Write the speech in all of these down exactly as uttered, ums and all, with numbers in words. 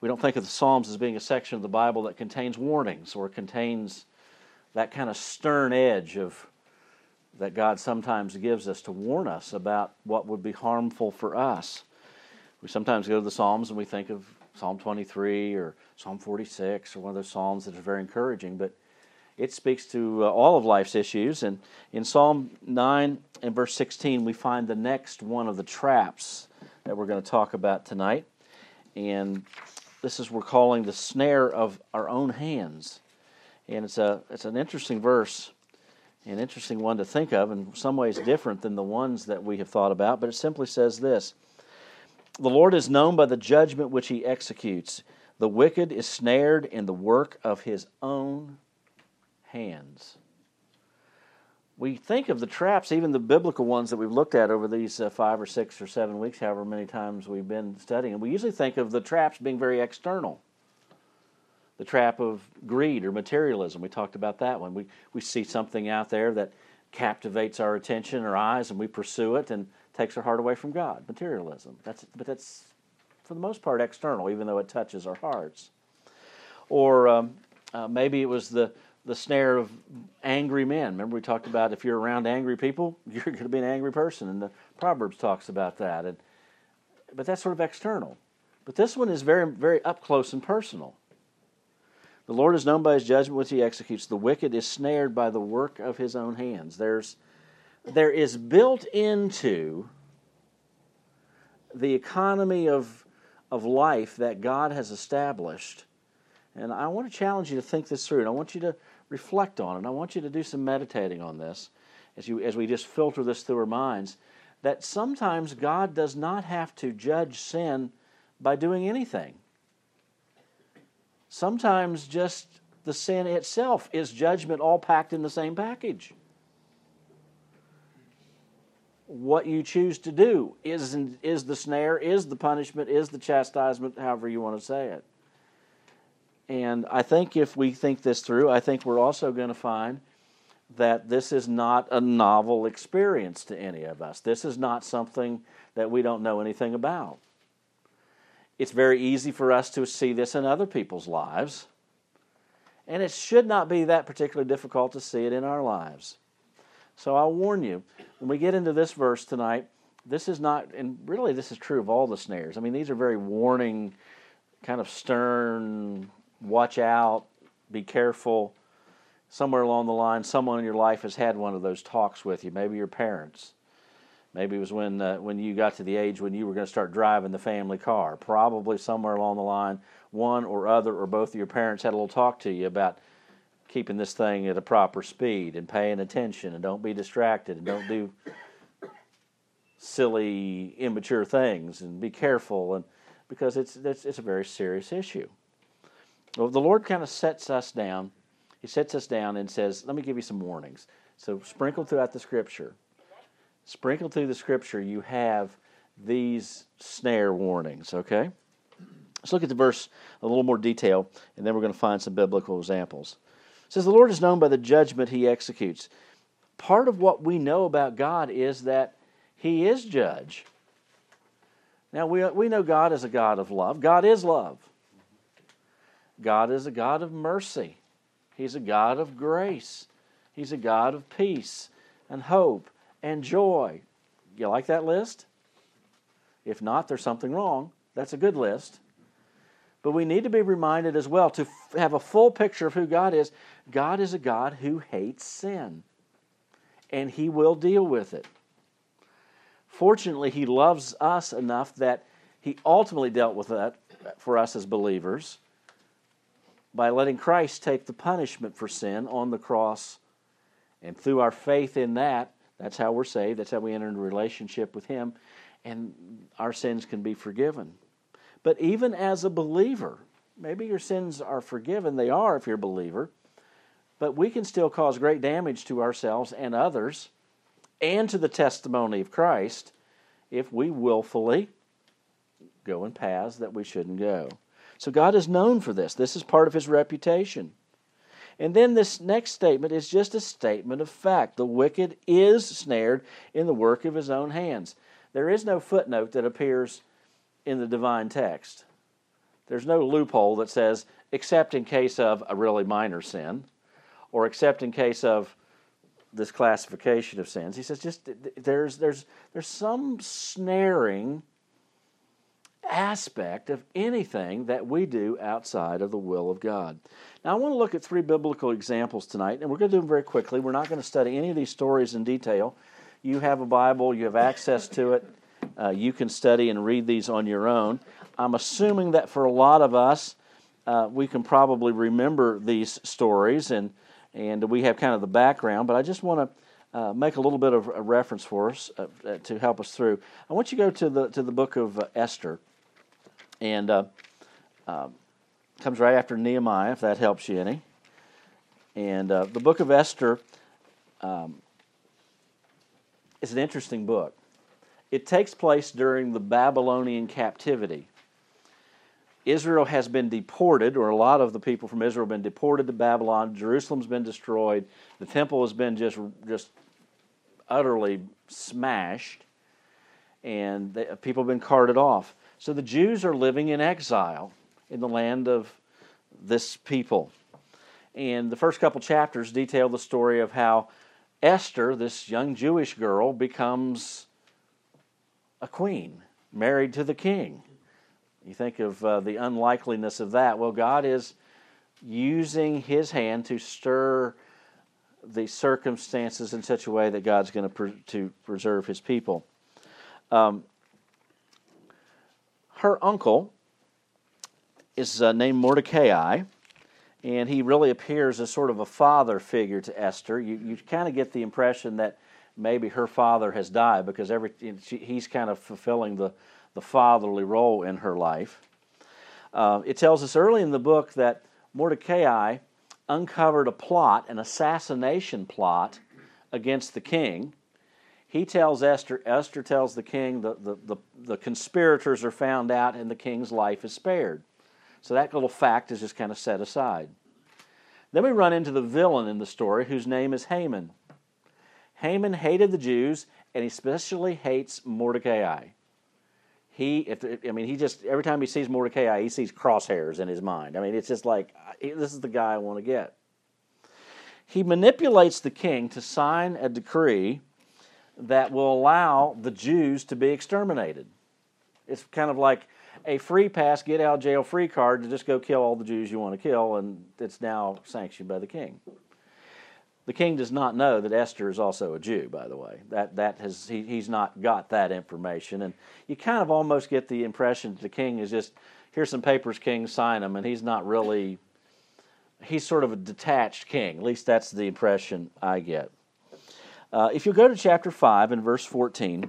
we don't think of the Psalms as being a section of the Bible that contains warnings or contains that kind of stern edge of that God sometimes gives us to warn us about what would be harmful for us. We sometimes go to the Psalms and we think of Psalm twenty-three or Psalm forty-six or one of those Psalms that are very encouraging, but it speaks to uh, all of life's issues. And in Psalm nine and verse sixteen, we find the next one of the traps that we're going to talk about tonight. And this is we're calling the snare of our own hands. And it's a it's an interesting verse, an interesting one to think of, in some ways different than the ones that we have thought about, but it simply says this: the Lord is known by the judgment which he executes. The wicked is snared in the work of his own hands. We think of the traps, even the biblical ones that we've looked at over these uh, five or six or seven weeks, however many times we've been studying, and we usually think of the traps being very external. The trap of greed or materialism, we talked about that one. We we see something out there that captivates our attention, our eyes, and we pursue it and takes our heart away from God. Materialism. That's but that's for the most part external, even though it touches our hearts. Or um, uh, maybe it was the the snare of angry men. Remember we talked about if you're around angry people, you're going to be an angry person, and the Proverbs talks about that. And but that's sort of external. But this one is very very up close and personal. The Lord is known by his judgment which he executes. The wicked is snared by the work of his own hands. There's, there is built into the economy of, of life that God has established. And I want to challenge you to think this through. And I want you to reflect on it. I want you to do some meditating on this as, you, as we just filter this through our minds. That sometimes God does not have to judge sin by doing anything. Sometimes just the sin itself is judgment all packed in the same package. What you choose to do is, is the snare, is the punishment, is the chastisement, however you want to say it. And I think if we think this through, I think we're also going to find that this is not a novel experience to any of us. This is not something that we don't know anything about. It's very easy for us to see this in other people's lives, and it should not be that particularly difficult to see it in our lives. So I warn you, when we get into this verse tonight, this is not, and really this is true of all the snares. I mean, these are very warning, kind of stern, watch out, be careful. Somewhere along the line, someone in your life has had one of those talks with you, maybe your parents. Maybe it was when uh, when you got to the age when you were going to start driving the family car. Probably somewhere along the line, one or other or both of your parents had a little talk to you about keeping this thing at a proper speed and paying attention and don't be distracted and don't do silly, immature things and be careful, and because it's it's, it's a very serious issue. Well, the Lord kind of sets us down. He sets us down and says, let me give you some warnings. So sprinkled throughout the Scripture. Sprinkled through the Scripture, you have these snare warnings, okay? Let's look at the verse in a little more detail, and then we're going to find some biblical examples. It says, the Lord is known by the judgment he executes. Part of what we know about God is that he is judge. Now, we, we know God is a God of love. God is love. God is a God of mercy. He's a God of grace. He's a God of peace and hope and joy. You like that list? If not, there's something wrong. That's a good list. But we need to be reminded as well to f- have a full picture of who God is. God is a God who hates sin, and he will deal with it. Fortunately, he loves us enough that he ultimately dealt with that for us as believers by letting Christ take the punishment for sin on the cross. And through our faith in that, that's how we're saved. That's how we enter into a relationship with him. And our sins can be forgiven. But even as a believer, maybe your sins are forgiven. They are if you're a believer. But we can still cause great damage to ourselves and others and to the testimony of Christ if we willfully go in paths that we shouldn't go. So God is known for this. This is part of his reputation. And then this next statement is just a statement of fact. The wicked is snared in the work of his own hands. There is no footnote that appears in the divine text. There's no loophole that says, except in case of a really minor sin, or except in case of this classification of sins. He says, just there's there's there's some snaring aspect of anything that we do outside of the will of God. Now, I want to look at three biblical examples tonight, and we're going to do them very quickly. We're not going to study any of these stories in detail. You have a Bible, you have access to it. Uh, you can study and read these on your own. I'm assuming that for a lot of us, uh, we can probably remember these stories, and and we have kind of the background, but I just want to uh, make a little bit of a reference for us uh, uh, to help us through. I want you to go to the to the book of uh, Esther, and uh, uh, comes right after Nehemiah, if that helps you any. And uh, the book of Esther um, is an interesting book. It takes place during the Babylonian captivity. Israel has been deported, or a lot of the people from Israel have been deported to Babylon. Jerusalem's been destroyed. The temple has been just, just utterly smashed, and the, people have been carted off. So the Jews are living in exile in the land of this people. And the first couple chapters detail the story of how Esther, this young Jewish girl, becomes a queen, married to the king. You think of uh, the unlikeliness of that. Well, God is using His hand to stir the circumstances in such a way that God's going to pre- to preserve His people. Um, her uncle is uh, named Mordecai, and he really appears as sort of a father figure to Esther. You you kind of get the impression that maybe her father has died, because every she, he's kind of fulfilling the, the fatherly role in her life. Uh, it tells us early in the book that Mordecai uncovered a plot, an assassination plot, against the king. He tells Esther, Esther tells the king the, the, the, the conspirators are found out and the king's life is spared. So that little fact is just kind of set aside. Then we run into the villain in the story, whose name is Haman. Haman hated the Jews, and he especially hates Mordecai. He, if I mean, he just, every time he sees Mordecai, he sees crosshairs in his mind. I mean, it's just like, this is the guy I want to get. He manipulates the king to sign a decree that will allow the Jews to be exterminated. It's kind of like a free pass, get out of jail free card to just go kill all the Jews you want to kill, and it's now sanctioned by the king. The king does not know that Esther is also a Jew, by the way. That that has he, he's not got that information, and you kind of almost get the impression that the king is just, here's some papers, king, sign them, and he's not really, he's sort of a detached king. At least that's the impression I get. Uh, if you go to chapter five and verse fourteen,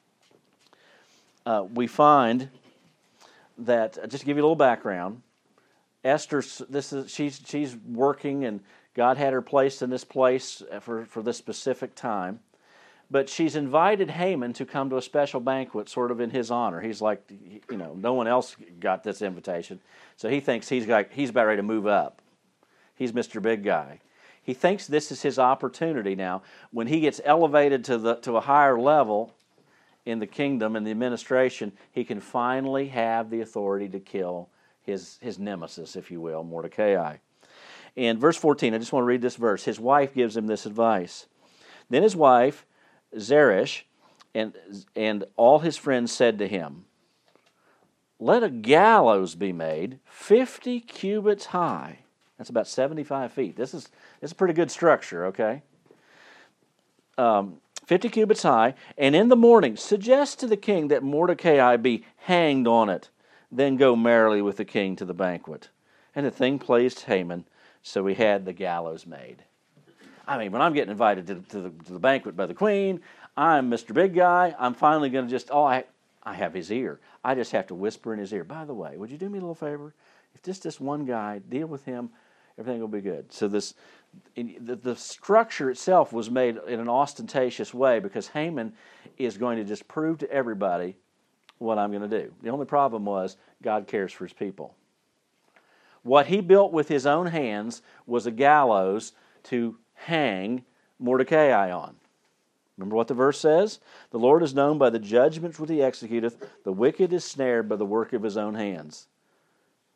uh, we find that, uh, just to give you a little background, Esther, this is she's she's working, and God had her placed in this place for, for this specific time. But she's invited Haman to come to a special banquet sort of in his honor. He's like, you know, no one else got this invitation. So he thinks he's like, he's about ready to move up. He's Mister Big Guy. He thinks this is his opportunity now. When he gets elevated to the to a higher level in the kingdom and the administration, he can finally have the authority to kill his, his nemesis, if you will, Mordecai. In verse fourteen, I just want to read this verse. His wife gives him this advice. Then his wife, Zeresh, and, and all his friends said to him, let a gallows be made fifty cubits high. That's about seventy-five feet. This is, this is a pretty good structure, okay? Um, fifty cubits high, and in the morning suggest to the king that Mordecai be hanged on it. Then go merrily with the king to the banquet. And the thing pleased Haman, so he had the gallows made. I mean, when I'm getting invited to, to, the, to the banquet by the queen, I'm Mister Big Guy. I'm finally going to just, oh, I, I have his ear. I just have to whisper in his ear, by the way, would you do me a little favor? If just this one guy, deal with him, everything will be good. So this, in, the, the structure itself was made in an ostentatious way because Haman is going to just prove to everybody what I'm going to do. The only problem was God cares for his people. What he built with his own hands was a gallows to hang Mordecai on. Remember what the verse says? The Lord is known by the judgments which he executeth. The wicked is snared by the work of his own hands.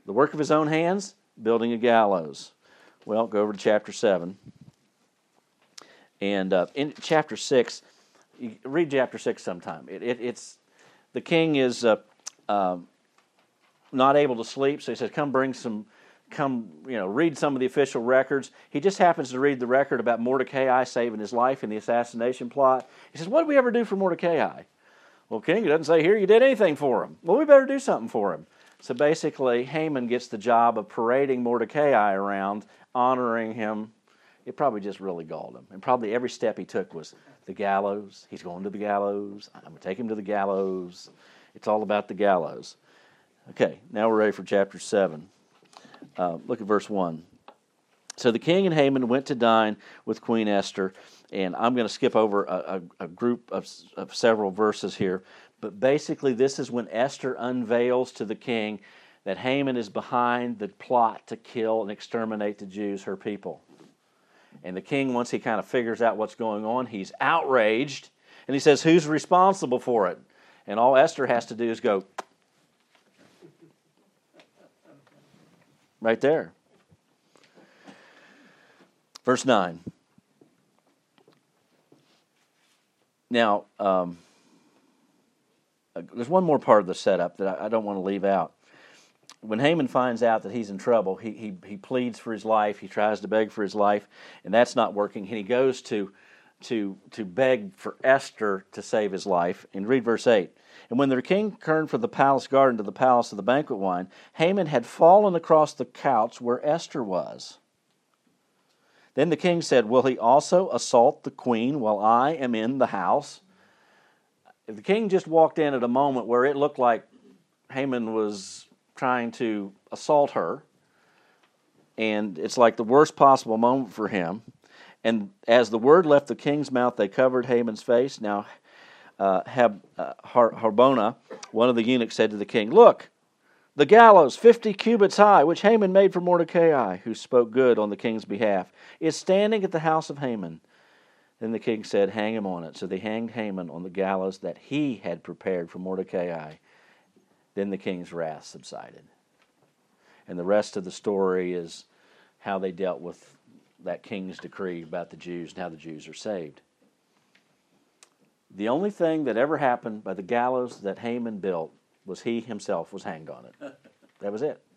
The work of his own hands, building a gallows. Well, go over to chapter seven. And uh, in chapter six, you read chapter six sometime. It, it, it's the king is uh, uh, not able to sleep, so he says, "Come, bring some, come, you know, read some of the official records." He just happens to read the record about Mordecai saving his life in the assassination plot. He says, "What did we ever do for Mordecai?" Well, king, it doesn't say here you did anything for him. Well, we better do something for him. So basically, Haman gets the job of parading Mordecai around, honoring him. It probably just really galled him. And probably every step he took was the gallows. He's going to the gallows. I'm going to take him to the gallows. It's all about the gallows. Okay, now we're ready for chapter seven. Uh, look at verse one. So the king and Haman went to dine with Queen Esther. And I'm going to skip over a, a, a group of, of several verses here. But basically, this is when Esther unveils to the king that Haman is behind the plot to kill and exterminate the Jews, her people. And the king, once he kind of figures out what's going on, he's outraged. And he says, "Who's responsible for it?" And all Esther has to do is go, right there. Verse nine. Now, um, there's one more part of the setup that I, I don't want to leave out. When Haman finds out that he's in trouble, he, he he pleads for his life. He tries to beg for his life, and that's not working. And he goes to to to beg for Esther to save his life. And read verse eight. And when the king turned from the palace garden to the palace of the banquet wine, Haman had fallen across the couch where Esther was. Then the king said, "Will he also assault the queen while I am in the house?" If the king just walked in at a moment where it looked like Haman was trying to assault her, and it's like the worst possible moment for him. And as the word left the king's mouth, they covered Haman's face. Now, uh, Hab, uh, Har- Harbona, one of the eunuchs, said to the king, "Look, the gallows, fifty cubits high, which Haman made for Mordecai, who spoke good on the king's behalf, is standing at the house of Haman." Then the king said, "Hang him on it." So they hanged Haman on the gallows that he had prepared for Mordecai. Then the king's wrath subsided. And the rest of the story is how they dealt with that king's decree about the Jews and how the Jews are saved. The only thing that ever happened by the gallows that Haman built was he himself was hanged on it. That was it.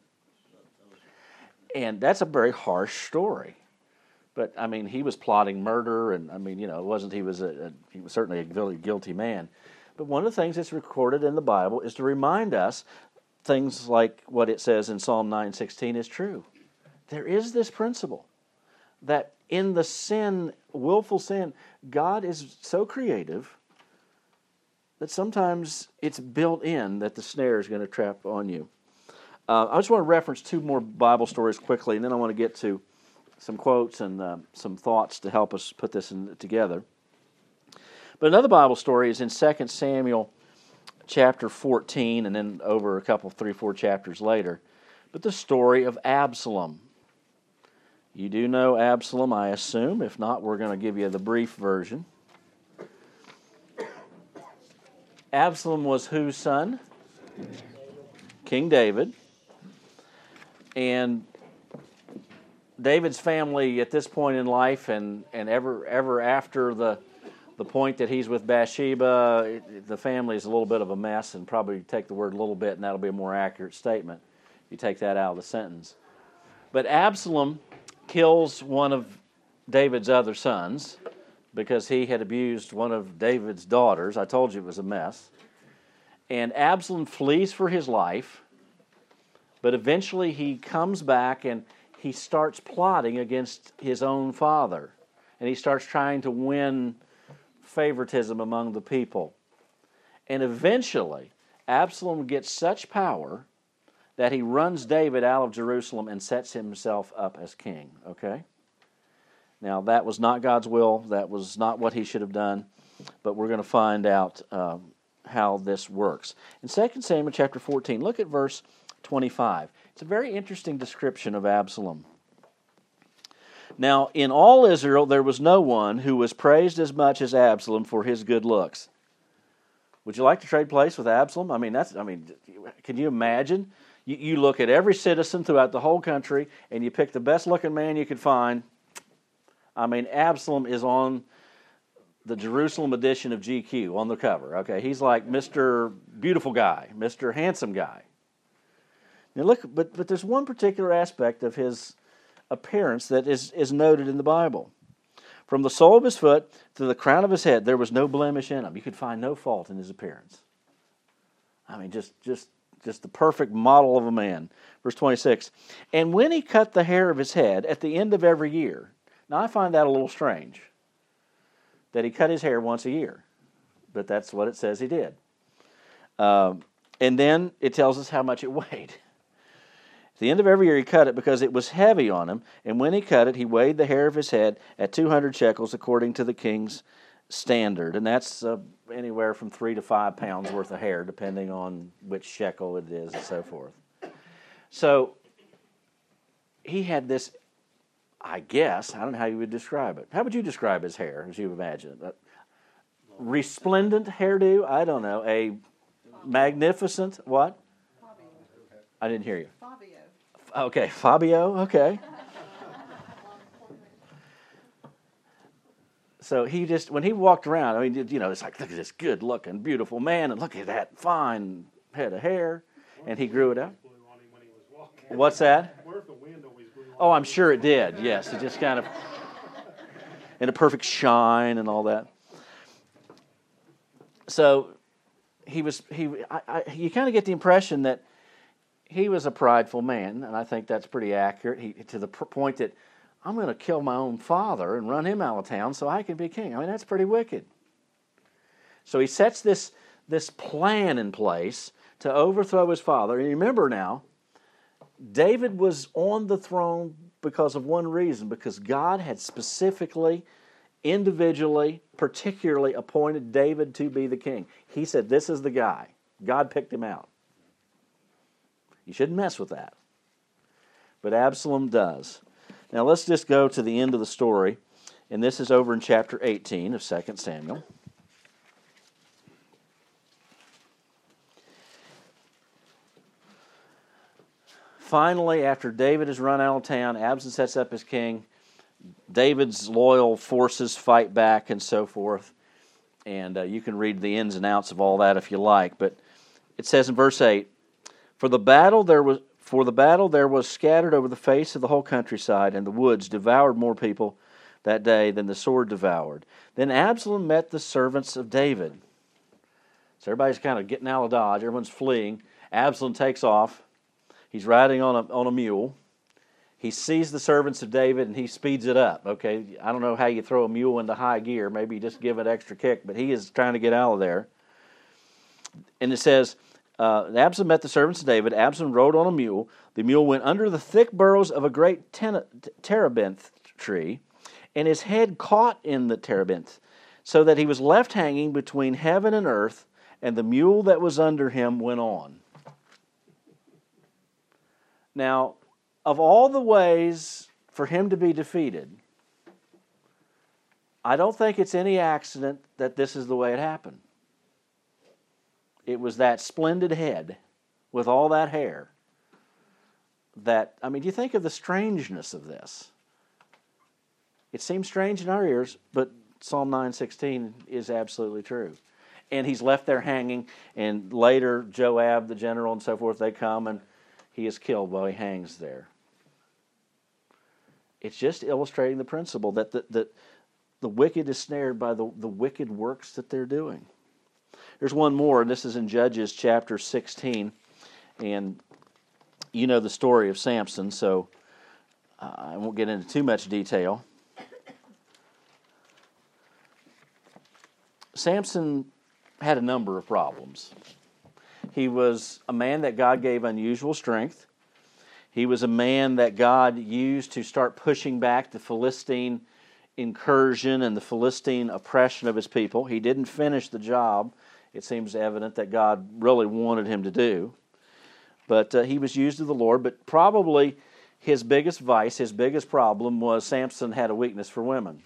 And that's a very harsh story. But, I mean, he was plotting murder, and, I mean, you know, it wasn't he was a, a he was certainly a very guilty man. But one of the things that's recorded in the Bible is to remind us things like what it says in Psalm nine sixteen is true. There is this principle that in the sin, willful sin, God is so creative that sometimes it's built in that the snare is going to trap on you. Uh, I just want to reference two more Bible stories quickly, and then I want to get to some quotes and uh, some thoughts to help us put this in, together. But another Bible story is in Second Samuel chapter fourteen, and then over a couple, three, four chapters later. But the story of Absalom. You do know Absalom, I assume. If not, we're going to give you the brief version. Absalom was whose son? King David. And David's family at this point in life and, and ever ever after the the point that he's with Bathsheba, it, the family is a little bit of a mess, and probably take the word "little bit" and that'll be a more accurate statement. You take that out of the sentence. But Absalom kills one of David's other sons because he had abused one of David's daughters. I told you it was a mess. And Absalom flees for his life, but eventually he comes back and he starts plotting against his own father. And he starts trying to win favoritism among the people. And eventually, Absalom gets such power that he runs David out of Jerusalem and sets himself up as king. Okay? Now, that was not God's will. That was not what he should have done. But we're going to find out um, how this works. In Second Samuel chapter fourteen, look at verse twenty-five. It's a very interesting description of Absalom. Now, in all Israel, there was no one who was praised as much as Absalom for his good looks. Would you like to trade place with Absalom? I mean, that's. I mean, can you imagine? You, you look at every citizen throughout the whole country, and you pick the best-looking man you could find. I mean, Absalom is on the Jerusalem edition of G Q on the cover. Okay, he's like Mister Beautiful Guy, Mister Handsome Guy. Now look, but but there's one particular aspect of his appearance that is, is noted in the Bible. From the sole of his foot to the crown of his head, there was no blemish in him. You could find no fault in his appearance. I mean, just just just the perfect model of a man. Verse twenty-six, and when he cut the hair of his head at the end of every year. Now I find that a little strange, that he cut his hair once a year. But that's what it says he did. Um, and then it tells us how much it weighed. At the end of every year he cut it because it was heavy on him, and when he cut it, he weighed the hair of his head at two hundred shekels according to the king's standard. And that's uh, anywhere from three to five pounds worth of hair, depending on which shekel it is and so forth. So he had this, I guess, I don't know how you would describe it. How would you describe his hair, as you imagine it? Resplendent hairdo? I don't know. A magnificent, what? Fabio. I didn't hear you. Fabio. Okay, Fabio, okay. So he just, when he walked around, I mean, you know, it's like, look at this good-looking, beautiful man, and look at that fine head of hair, and he grew it out. What's that? Oh, I'm sure it did, yes. It just kind of, in a perfect shine and all that. So he was, he, I, I, you kind of get the impression that he was a prideful man, and I think that's pretty accurate, he, to the point that I'm going to kill my own father and run him out of town so I can be king. I mean, that's pretty wicked. So he sets this, this plan in place to overthrow his father. And remember now, David was on the throne because of one reason, because God had specifically, individually, particularly appointed David to be the king. He said, this is the guy. God picked him out. You shouldn't mess with that. But Absalom does. Now let's just go to the end of the story, and this is over in chapter eighteen of Second Samuel. Finally, after David is run out of town, Absalom sets up his king. David's loyal forces fight back and so forth. And uh, you can read the ins and outs of all that if you like. But it says in verse eight, For the battle there was for the battle there was scattered over the face of the whole countryside, and the woods devoured more people that day than the sword devoured. Then Absalom met the servants of David. So everybody's kind of getting out of Dodge. Everyone's fleeing. Absalom takes off. He's riding on a on a mule. He sees the servants of David, and he speeds it up. Okay, I don't know how you throw a mule into high gear. Maybe you just give it extra kick, but he is trying to get out of there. And it says, uh, Absalom met the servants of David. Absalom rode on a mule. The mule went under the thick burrows of a great ten- terebinth tree, and his head caught in the terebinth, so that he was left hanging between heaven and earth, and the mule that was under him went on. Now, of all the ways for him to be defeated, I don't think it's any accident that this is the way it happened. It was that splendid head with all that hair that, I mean, do you think of the strangeness of this? It seems strange in our ears, but Psalm nine sixteen is absolutely true. And he's left there hanging, and later Joab, the general, and so forth, they come, and he is killed while he hangs there. It's just illustrating the principle that the, the, the wicked is snared by the, the wicked works that they're doing. There's one more, and this is in Judges chapter sixteen. And you know the story of Samson, so uh, I won't get into too much detail. Samson had a number of problems. He was a man that God gave unusual strength. He was a man that God used to start pushing back the Philistine incursion and the Philistine oppression of his people. He didn't finish the job. It seems evident that God really wanted him to do. But uh, he was used of the Lord. But probably his biggest vice, his biggest problem was Samson had a weakness for women.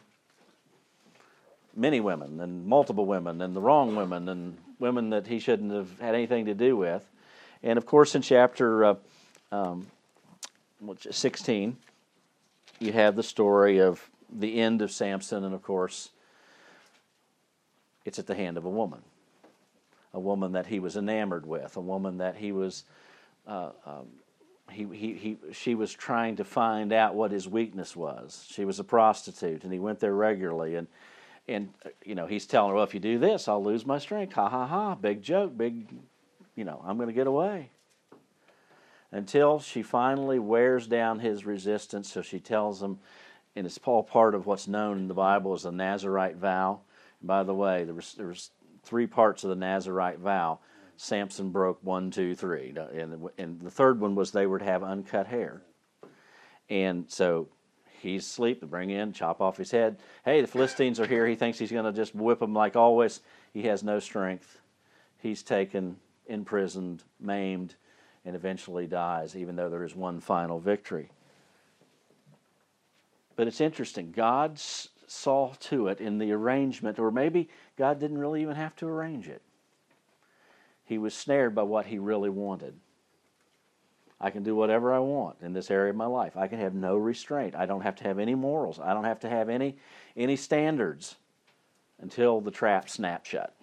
Many women, and multiple women, and the wrong women, and women that he shouldn't have had anything to do with. And of course, in chapter uh, um, sixteen, you have the story of the end of Samson, and of course, it's at the hand of a woman. A woman that he was enamored with, a woman that he was, uh, um, he, he, he, she was trying to find out what his weakness was. She was a prostitute, and he went there regularly, and, and you know, he's telling her, well, if you do this, I'll lose my strength. Ha, ha, ha, big joke, big, you know, I'm going to get away. Until she finally wears down his resistance, so she tells him, and it's all part of what's known in the Bible as the Nazirite vow. And by the way, there was, there was three parts of the Nazirite vow. Samson broke one, two, three. And, and the third one was they were to have uncut hair. And so he's asleep, they bring in, chop off his head. Hey, the Philistines are here. He thinks he's going to just whip them like always. He has no strength. He's taken, imprisoned, maimed, and eventually dies, even though there is one final victory. But it's interesting. God saw to it in the arrangement, or maybe God didn't really even have to arrange it. He was snared by what he really wanted. I can do whatever I want in this area of my life. I can have no restraint. I don't have to have any morals. I don't have to have any, any standards until the trap snaps shut.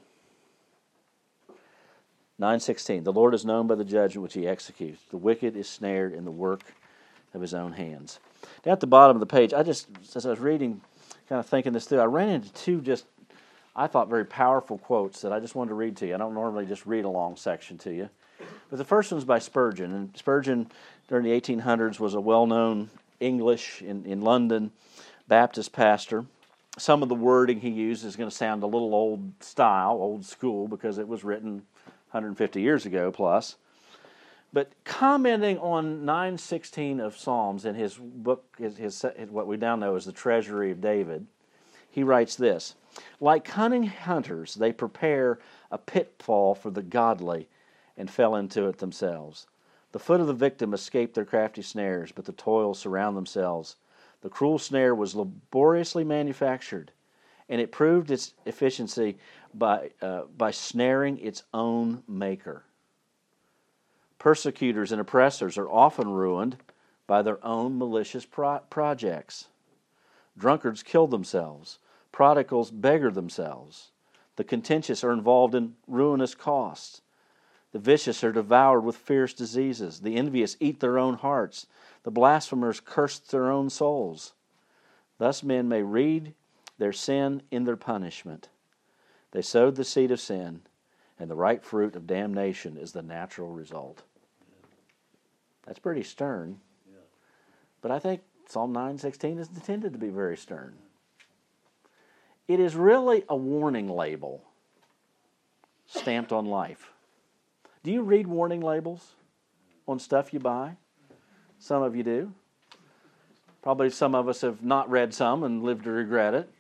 nine sixteen, the Lord is known by the judgment which he executes. The wicked is snared in the work of his own hands. Down at the bottom of the page, I just, as I was reading, kind of thinking this through, I ran into two just, I thought, very powerful quotes that I just wanted to read to you. I don't normally just read a long section to you. But the first one's by Spurgeon. And Spurgeon, during the eighteen hundreds, was a well-known English in, in London Baptist pastor. Some of the wording he used is going to sound a little old style, old school, because it was written one hundred fifty years ago plus. But commenting on nine sixteen of Psalms in his book, his, his, what we now know as the Treasury of David, he writes this: like cunning hunters, they prepare a pitfall for the godly and fell into it themselves. The foot of the victim escaped their crafty snares, but the toils surround themselves. The cruel snare was laboriously manufactured, and it proved its efficiency by, uh, by snaring its own maker. Persecutors and oppressors are often ruined by their own malicious pro- projects. Drunkards kill themselves. Prodigals beggar themselves. The contentious are involved in ruinous costs. The vicious are devoured with fierce diseases. The envious eat their own hearts. The blasphemers curse their own souls. Thus men may read their sin in their punishment. They sowed the seed of sin, and the ripe fruit of damnation is the natural result. That's pretty stern. Yeah. But I think Psalm nine sixteen is intended to be very stern. It is really a warning label stamped on life. Do you read warning labels on stuff you buy? Some of you do. Probably some of us have not read some and lived to regret it.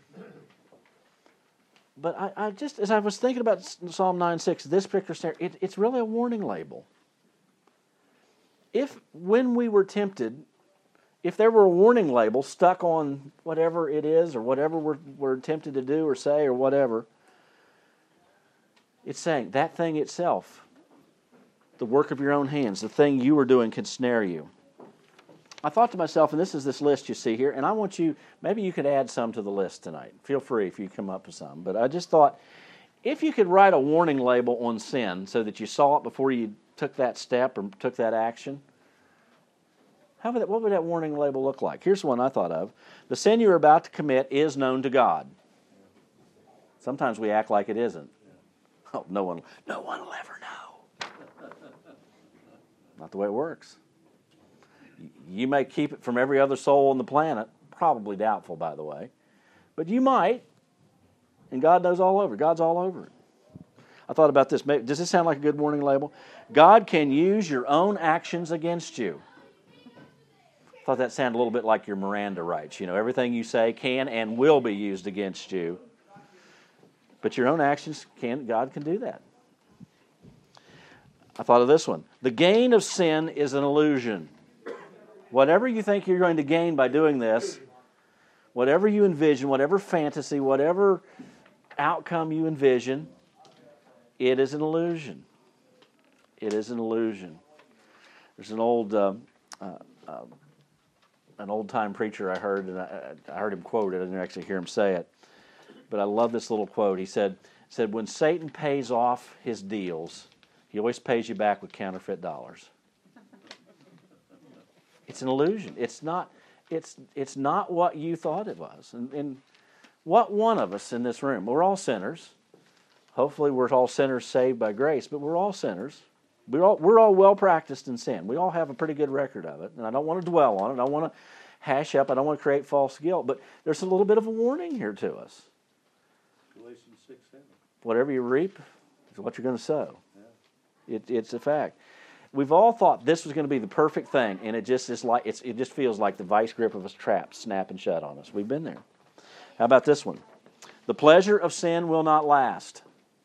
But I, I just, as I was thinking about Psalm nine six, this particular snare, it, it's really a warning label. If, when we were tempted, if there were a warning label stuck on whatever it is or whatever we're, we're tempted to do or say or whatever, it's saying that thing itself, the work of your own hands, the thing you are doing can snare you. I thought to myself, and this is this list you see here, and I want you, maybe you could add some to the list tonight. Feel free if you come up with some. But I just thought, if you could write a warning label on sin so that you saw it before you took that step or took that action, how would that, what would that warning label look like? Here's one I thought of. The sin you're about to commit is known to God. Sometimes we act like it isn't. Oh, no one, no one will ever know. Not the way it works. You may keep it from every other soul on the planet. Probably doubtful, by the way. But you might. And God knows all over. God's all over it. I thought about this. Does this sound like a good warning label? God can use your own actions against you. I thought that sounded a little bit like your Miranda rights. You know, everything you say can and will be used against you. But your own actions, can God can do that. I thought of this one. The gain of sin is an illusion. Whatever you think you're going to gain by doing this, whatever you envision, whatever fantasy, whatever outcome you envision, it is an illusion. It is an illusion. There's an old uh, uh, uh, an old time preacher I heard, and I, I heard him quote it. I didn't actually hear him say it, but I love this little quote. He said, "said When Satan pays off his deals, he always pays you back with counterfeit dollars." It's an illusion. It's not. It's it's not what you thought it was. And, and what one of us in this room? We're all sinners. Hopefully, we're all sinners saved by grace, but we're all sinners. We're all, we're all well practiced in sin. We all have a pretty good record of it. And I don't want to dwell on it. I don't want to hash up. I don't want to create false guilt. But there's a little bit of a warning here to us. Galatians six seven. Whatever you reap is what you're going to sow. Yeah. It, it's a fact. We've all thought this was going to be the perfect thing, and it just is like it's, it just feels like the vice grip of a trap snapping shut on us. We've been there. How about this one? The pleasure of sin will not last.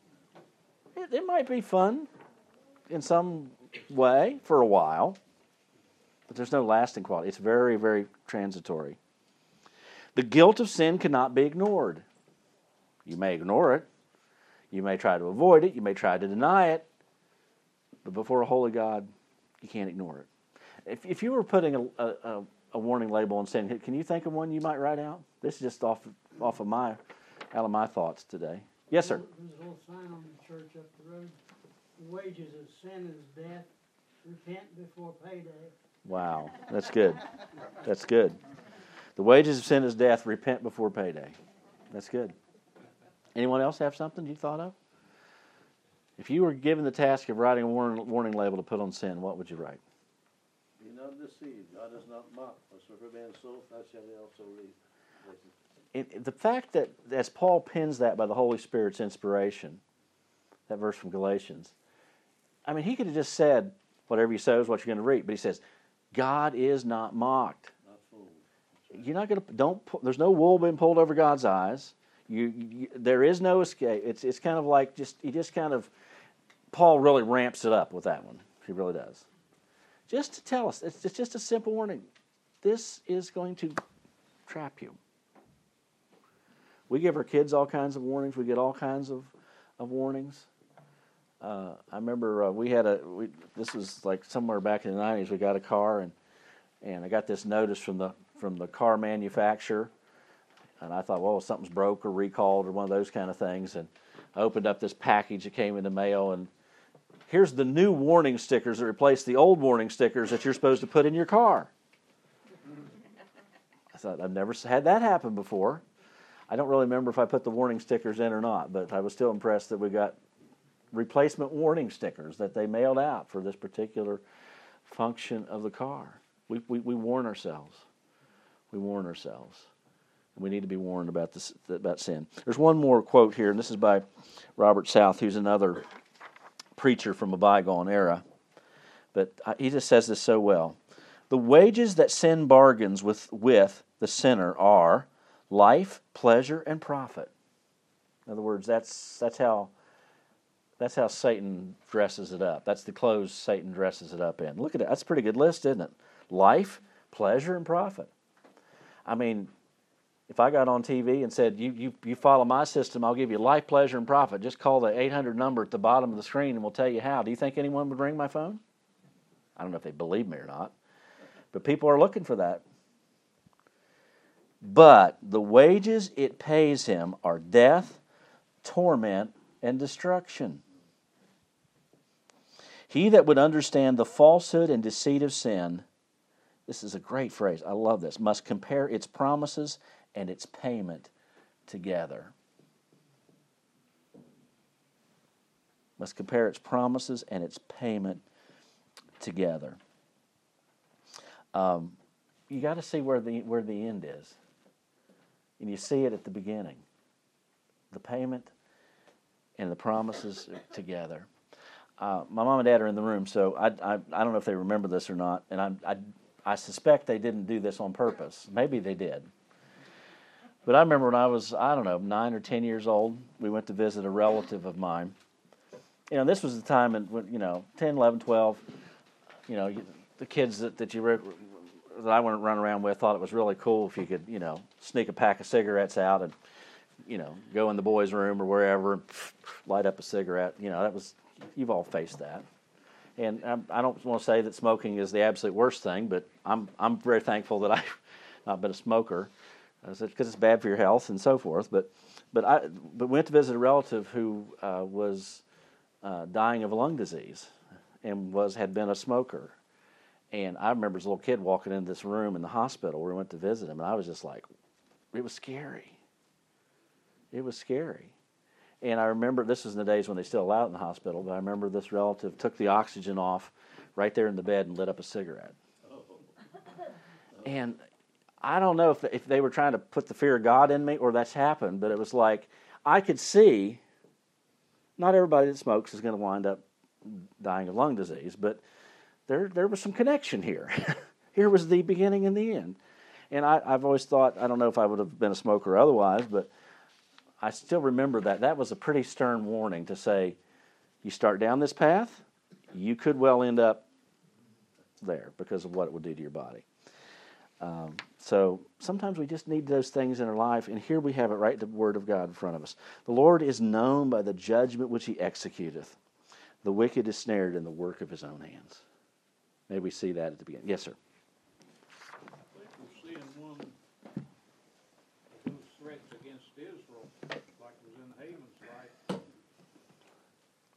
It, it might be fun in some way for a while, but there's no lasting quality. It's very, very transitory. The guilt of sin cannot be ignored. You may ignore it. You may try to avoid it. You may try to deny it. But before a holy God, you can't ignore it. If, if you were putting a, a, a warning label on sin, can you think of one you might write out? This is just off off of my out of my thoughts today. Yes, sir. There's a little sign on the church up the road. The wages of sin is death. Repent before payday. Wow, that's good. That's good. The wages of sin is death. Repent before payday. That's good. Anyone else have something you thought of? If you were given the task of writing a warning, warning label to put on sin, what would you write? Be not deceived. God is not mocked. Whatsoever man soweth, that shall he also reap. It, the fact that, as Paul pins that by the Holy Spirit's inspiration, that verse from Galatians, I mean, he could have just said, whatever you sow is what you're going to reap. But he says, God is not mocked. Not fooled. Right. You're not going to, don't, there's no wool being pulled over God's eyes. You, you, there is no escape. It's it's kind of like just, he just kind of, Paul really ramps it up with that one. He really does. Just to tell us, it's, it's just a simple warning. This is going to trap you. We give our kids all kinds of warnings. We get all kinds of, of warnings. Uh, I remember uh, we had a, we, this was like somewhere back in the nineties, we got a car, and and I got this notice from the from the car manufacturer, and I thought, well, something's broke or recalled or one of those kind of things, and I opened up this package that came in the mail, and here's the new warning stickers that replace the old warning stickers that you're supposed to put in your car. I thought, I've never had that happen before. I don't really remember if I put the warning stickers in or not, but I was still impressed that we got replacement warning stickers that they mailed out for this particular function of the car. We we, we warn ourselves. We warn ourselves. We need to be warned about this about sin. There's one more quote here, and this is by Robert South, who's another preacher from a bygone era. But he just says this so well. The wages that sin bargains with, with the sinner are life, pleasure, and profit. In other words, that's that's how that's how Satan dresses it up. That's the clothes Satan dresses it up in. Look at it. That's a pretty good list, isn't it? Life, pleasure, and profit. I mean, if I got on T V and said, you, you, you follow my system, I'll give you life, pleasure, and profit. Just call the eight hundred number at the bottom of the screen and we'll tell you how. Do you think anyone would ring my phone? I don't know if they believe me or not. But people are looking for that. But the wages it pays him are death, torment, and destruction. He that would understand the falsehood and deceit of sin, this is a great phrase, I love this, must compare its promises and its payment together. Must compare its promises and its payment together. Um, you got to see where the where the end is. And you see it at the beginning. The payment and the promises together. Uh, my mom and dad are in the room, so I, I I don't know if they remember this or not, and I, I I suspect they didn't do this on purpose. Maybe they did. But I remember when I was, I don't know, nine or ten years old, we went to visit a relative of mine. You know, this was the time, in, you know, ten, eleven, twelve, you know, the kids that, that you that I went run around with thought it was really cool if you could, you know, sneak a pack of cigarettes out and, you know, go in the boys' room or wherever and light up a cigarette. You know, that was, you've all faced that. And I, I don't want to say that smoking is the absolute worst thing, but I'm I'm very thankful that I've not been a smoker, because it's bad for your health and so forth. But but I but went to visit a relative who uh, was uh, dying of lung disease and was had been a smoker. And I remember as a little kid walking into this room in the hospital where we went to visit him, and I was just like, it was scary. It was scary. And I remember, this was in the days when they still allowed it in the hospital, but I remember this relative took the oxygen off right there in the bed and lit up a cigarette. And I don't know if they, if they were trying to put the fear of God in me or that's happened, but it was like, I could see, not everybody that smokes is going to wind up dying of lung disease, but there there was some connection here. Here was the beginning and the end. And I, I've always thought, I don't know if I would have been a smoker otherwise, but I still remember that. That was a pretty stern warning to say, you start down this path, you could well end up there because of what it would do to your body. Um, so sometimes we just need those things in our life, and here we have it right, the Word of God in front of us. The Lord is known by the judgment which He executeth. The wicked is snared in the work of his own hands. May we see that at the beginning. Yes, sir.